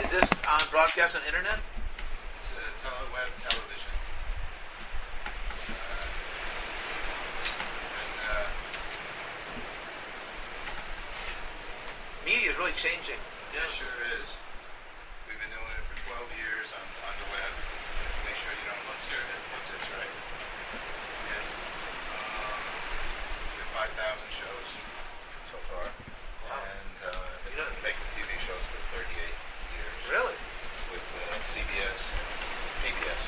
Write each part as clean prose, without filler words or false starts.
Is this on broadcast on internet? It's a web television. Media is really changing. Yeah, it sure is. We've been doing it for 12 years on the web. Make sure you don't look here. That's right. Yes. We have 5,000 shows so far. Wow. And I've been making TV shows for 38 years. Really? With CBS and PBS.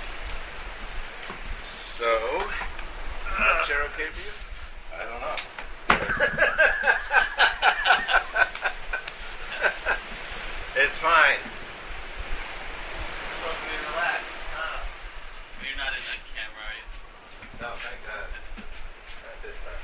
So, Is that okay for you? I don't know. It's fine. You're supposed to be relaxed. You're not in the camera, are you? No, thank God. Not this time.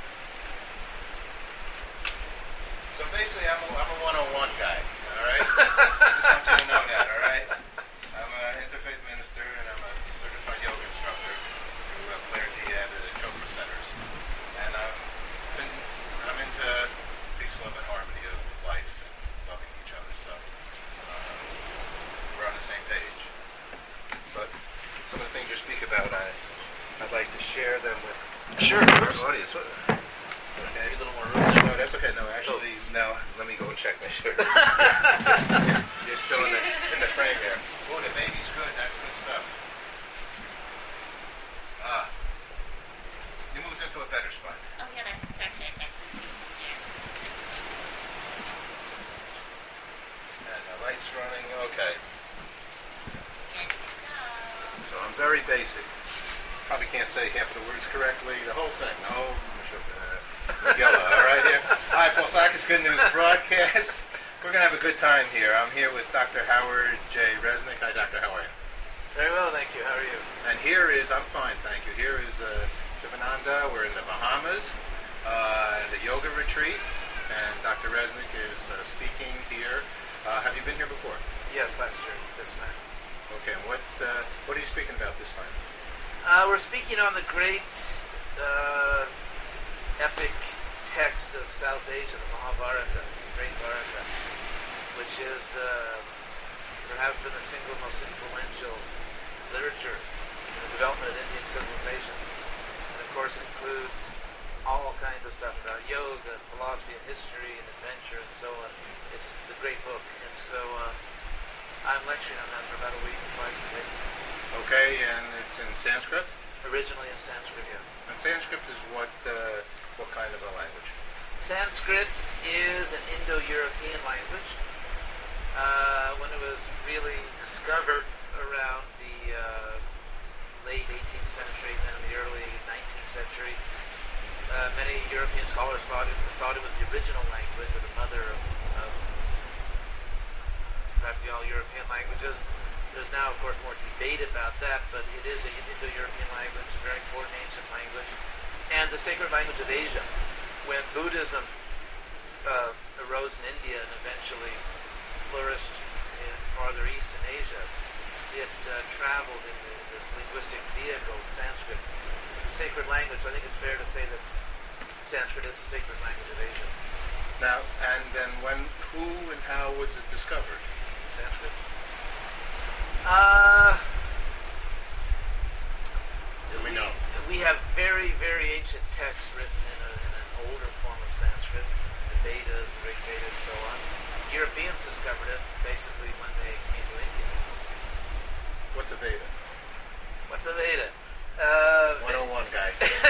So basically, I'm a 101 guy, all right? I just want you to know that, all right? I'm an interfaith minister, and I'm a certified yoga instructor through Claire Diab at the Chopra Centers. And I'm into peace, love, and harmony of life and loving each other. So we're on the same page. But some of the things you speak about, I'd like to share them with Sure. our audience. Okay. A little more room. No, that's okay. No, actually, no. Let me go and check my shirt. You're still in the frame here. Oh, the baby's good. That's good stuff. You moved into a better spot. Oh yeah, that's perfect. I can see from here. And the light's running. Okay. Good to go. So I'm very basic. Probably can't say half of the words correctly. The whole thing. No, Miguel, all right here. Hi, Paul Sakis, Good News Broadcast. We're going to have a good time here. I'm here with Dr. Howard J. Resnick. Hi, Dr. How are you? Very well, thank you. How are you? And here is, I'm fine, thank you. Here is Shivananda. We're in the Bahamas, the yoga retreat, and Dr. Resnick is speaking here. Have you been here before? Yes, last year, this time. Okay, and what are you speaking about this time? We're speaking on the great epic text of South Asia, the Mahabharata, the Great Bharata, which is perhaps been the single most influential literature in the development of Indian civilization. And of course it includes all kinds of stuff about yoga, and philosophy, and history, and adventure, and so on. It's the great book. And so I'm lecturing on that for about a week, twice a day. Okay, and it's in Sanskrit? Originally in Sanskrit, yes. And Sanskrit is what kind of a language? Sanskrit is an Indo-European language. When it was really discovered around the late 18th century and then in the early 19th century, many European scholars thought it was the original language, or the mother of practically all European languages. There's now, of course, more debate about that, but it is an Indo-European language, a very important ancient language, and the sacred language of Asia. When Buddhism arose in India and eventually flourished in farther east in Asia, it traveled in this linguistic vehicle, Sanskrit. It's a sacred language, so I think it's fair to say that Sanskrit is the sacred language of Asia. Now, and then who and how was it discovered? Sanskrit? Do we know? We have very, very ancient texts written in an older form of Sanskrit, the Vedas, the Rig Veda, and so on. Europeans discovered it basically when they came to India. What's a Veda? What's a Veda? 101 guy.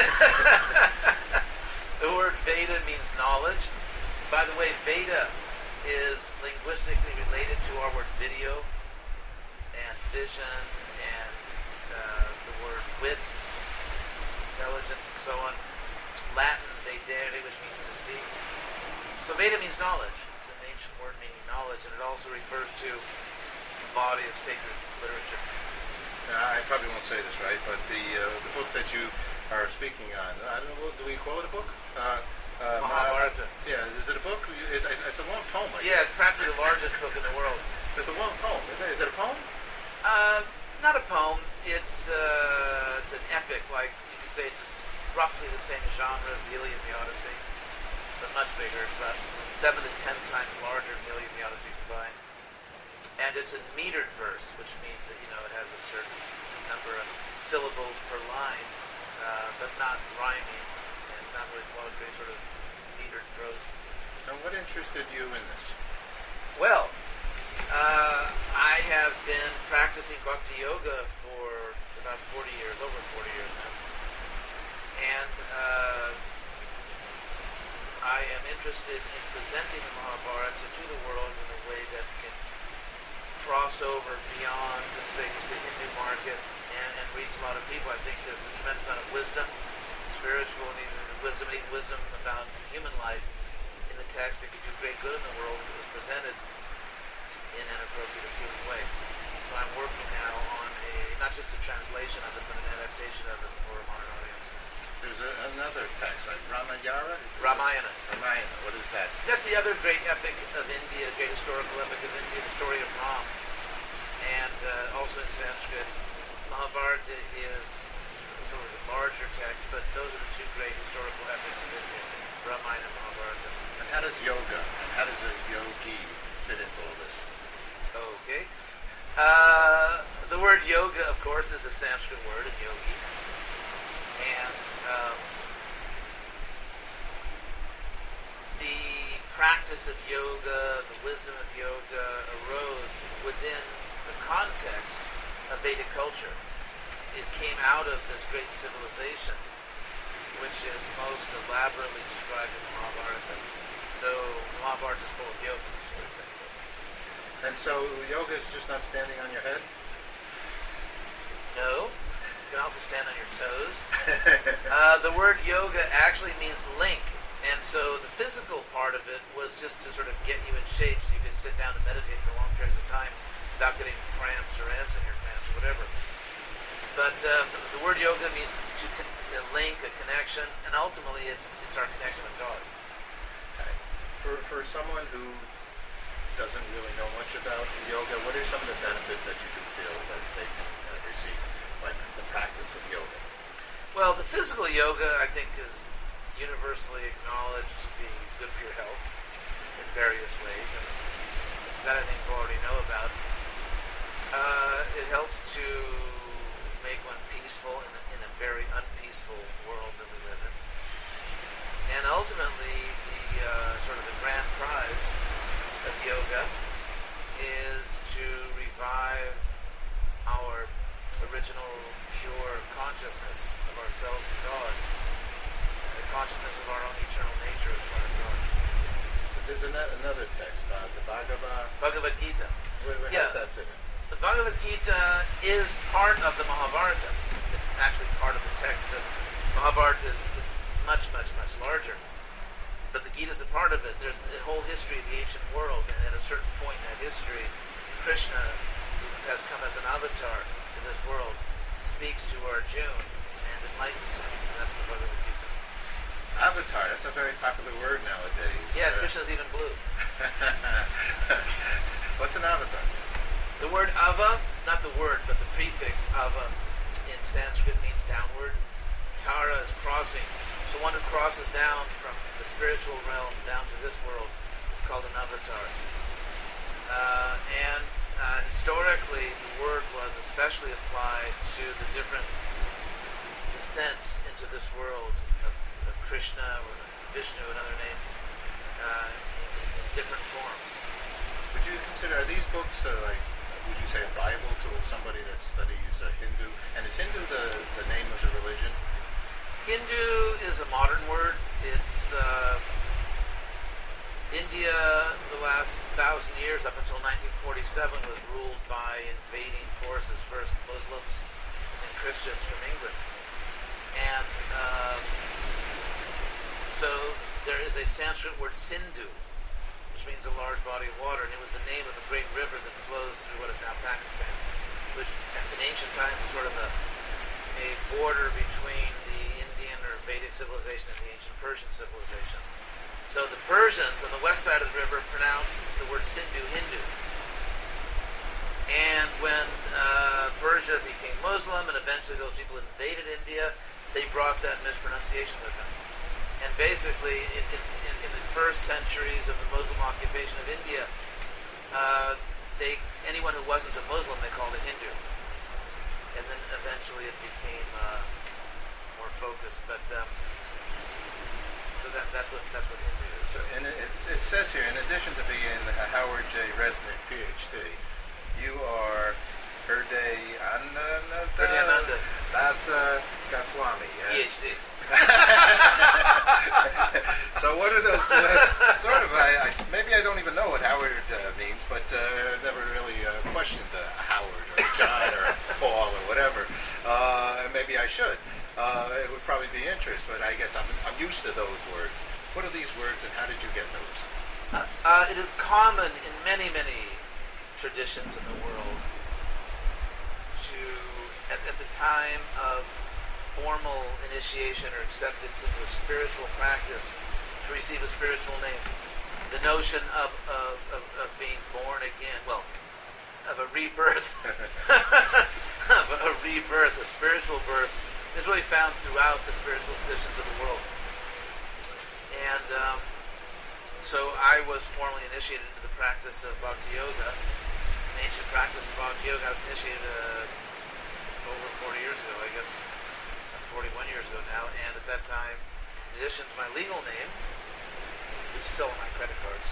The word Veda means knowledge. By the way, Veda is linguistically related to our word video and vision and the word wit, intelligence, and so on. Latin, vedere, which means to see. So Veda means knowledge. It's an ancient word meaning knowledge, and it also refers to a body of sacred literature. I probably won't say this right, but the book that you are speaking on, I don't know, do we call it a book? Mahabharata. Yeah, is it a book? It's a long poem. Yeah, it's practically the largest book in the world. It's a long poem. Is it a poem? Not a poem. It's an epic. Like you could say, it's roughly the same genre as the Iliad and the Odyssey, but much bigger. It's about 7 to 10 times larger than the Iliad and the Odyssey combined. And it's a metered verse, which means that it has a certain number of syllables per line, but not rhyming and not really poetry, sort of metered prose. And what interested you in this? Well, I have been practicing Bhakti Yoga for about 40 years, over 40 years now. And I am interested in presenting the Mahabharata to the world in a way that can cross over beyond, let's say, just a Hindu market and reach a lot of people. I think there's a tremendous amount of wisdom, spiritual and even wisdom about human life in the text that could do great good in the world if it was presented in an appropriate, appealing way. So I'm working now on not just a translation of it, but an adaptation of it for a modern audience. There's another text, right? Ramayana? Ramayana. Ramayana, what is that? That's the other great epic of India, the great historical epic of India, the story of Ram. And also in Sanskrit, Mahabharata is sort of a larger text, but those are the two great historical epics of India, Ramayana and Mahabharata. And how does yoga, and how does a yogi fit into all this? Okay. The word yoga, of course, is a Sanskrit word, and yogi. And the practice of yoga, the wisdom of yoga, arose within the context of Vedic culture. It came out of this great civilization, which is most elaborately described in the Mahabharata. So the Mahabharata is full of yogis, for example. And so yoga is just not standing on your head? No. You can also stand on your toes. The word yoga actually means link. And so the physical part of it was just to sort of get you in shape so you could sit down and meditate for long periods of time without getting cramps or ants in your pants or whatever. But the word yoga means to link, a connection, and ultimately it's our connection with God. Okay. For someone who doesn't really know much about yoga, what are some of the benefits that you can feel that they can receive, like the practice of yoga? Well, the physical yoga, I think, is universally acknowledged to be good for your health in various ways, and that I think we already know about. It helps to make one peaceful in a very unpeaceful world that we live in. And ultimately, the sort of the grand prize of yoga is to revive our original pure consciousness of ourselves and God, the consciousness of our own eternal nature as part of God. But there's another text, the Bhagavad Gita. Where does that fit in? The Bhagavad Gita is part of the Mahabharata. It's actually part of the text of Mahabharata is much, much, much larger. But the Gita is a part of it. There's a whole history of the ancient world, and at a certain point in that history, Krishna, who has come as an avatar to this world, speaks to Arjuna and enlightens him. And that's the Bhagavad Gita. Avatar, that's a very popular word nowadays. Yeah, Krishna's even blue. What's an avatar? The word ava, not the word, but the prefix ava in Sanskrit means downward. Tara is crossing. So one who crosses down from the spiritual realm down to this world is called an avatar. And historically, the word was especially applied to the different descents into this world of Krishna or Vishnu, another name, in different forms. Would you consider, are these books would you say a Bible to somebody that studies Hindu? And is Hindu the name of the religion? Hindu is a modern word. It's India for the last 1,000 years, up until 1947, was ruled by invading forces, first Muslims and Christians from England. And so there is a Sanskrit word Sindhu, which means a large body of water, and it was the name of the great river that flows through what is now Pakistan, which in ancient times was sort of a border between the Indian or Vedic civilization and the ancient Persian civilization. So the Persians on the west side of the river pronounced the word Sindhu Hindu. And when Persia became Muslim and eventually those people invaded India, they brought that mispronunciation with them. And basically, in the first centuries of the Muslim occupation of India, anyone who wasn't a Muslim they called a Hindu, and then eventually it became more focused. But so that's what Hindu is. So, and it says here, in addition to being a Howard J. Resnick PhD, you are Hridayananda Dasa Goswami. Yes. PhD. So what are those sort of? Maybe I don't even know what Howard means, but never really questioned Howard or John or Paul or whatever. Maybe I should. It would probably be interest, but I guess I'm used to those words. What are these words, and how did you get those? It is common in many traditions in the world to, at the time of formal initiation or acceptance into a spiritual practice, to receive a spiritual name. The notion of being born again, well, of a rebirth, a spiritual birth, is really found throughout the spiritual traditions of the world. And so I was formally initiated into the practice of Bhakti Yoga, an ancient practice of Bhakti Yoga. I was initiated over 40 years ago, I guess. 41 years ago now, and at that time, in addition to my legal name, which is still on my credit cards,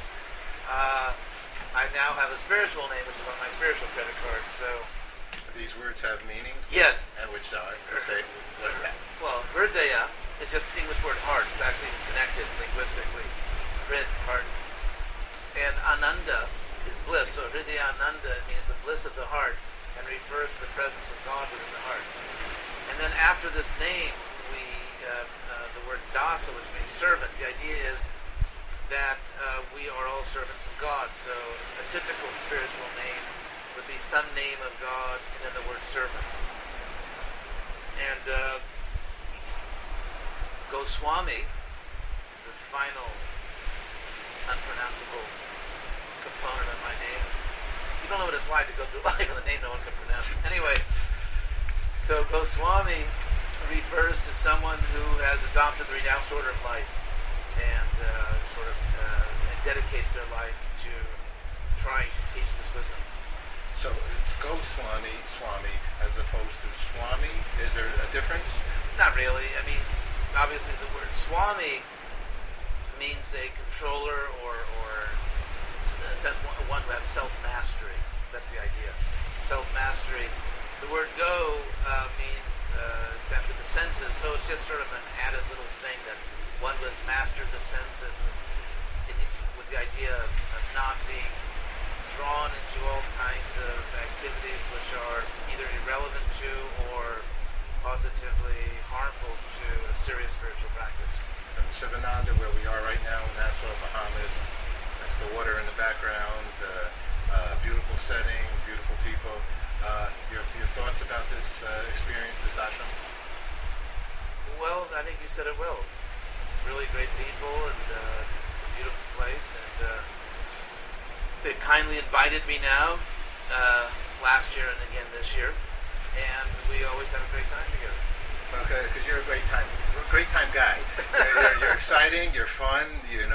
I now have a spiritual name, which is on my spiritual credit card. So These words have meanings? Yes. And which are? What is that? Well, Hridaya is just the English word heart. It's actually connected linguistically. Hrid, heart. And Ananda is bliss. So Hridayananda means the bliss of the heart and refers to the presence of God within the heart. And then after this name, the word dasa, which means servant. The idea is that we are all servants of God. So a typical spiritual name would be some name of God and then the word servant. And Goswami, the final unpronounceable component of my name. You don't know what it's like to go through life with a name no one can pronounce. Anyway, so Goswami refers to someone who has adopted the renounced order of life and and dedicates their life to trying to teach this wisdom. So it's Goswami, Swami, as opposed to Swami. Is there a difference? Not really. I mean, obviously the word Swami means a controller or in a sense one who has self-mastery. That's the idea. Self-mastery. The word go means in Sanskrit the senses, so it's just sort of an added little thing that one who has mastered the senses with the idea of not being drawn into all kinds of activities which are either irrelevant to or positively harmful to a serious spiritual practice. From Shivananda, where we are right now in Nassau, Bahamas, that's the water in the background, beautiful setting, beautiful people. Your thoughts about this experience, this ashram? Well, I think you said it well. Really great people, and it's a beautiful place, and they've kindly invited me now, last year and again this year, and we always have a great time together. Okay, because you're a great time guy. You're exciting. You're fun. You're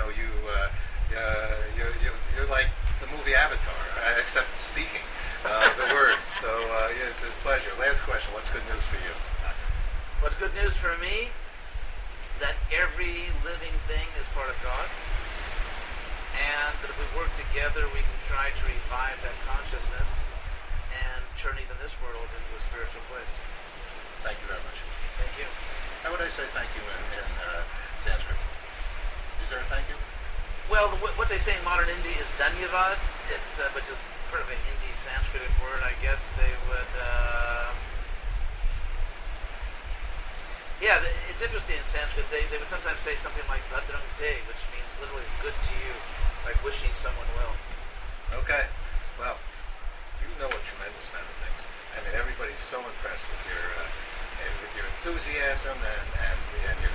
like the movie Avatar, except speaking the words. So it's a pleasure. Last question. What's good news for you? What's good news for me? That every living thing is part of God, and that if we work together, we can try to revive that consciousness and turn even this world into a spiritual place. Thank you very much. Thank you. How would I say thank you in Sanskrit? Is there a thank you? Well, what they say in modern Hindi is dhanyavad. It's which is sort of a Hindi Sanskritic word. I guess they would. Yeah, it's interesting in Sanskrit. They would sometimes say something like bhadrang te, which means literally good to you, like wishing someone well. Okay. Well, you know a tremendous amount of things. I mean, everybody's so impressed with your enthusiasm and your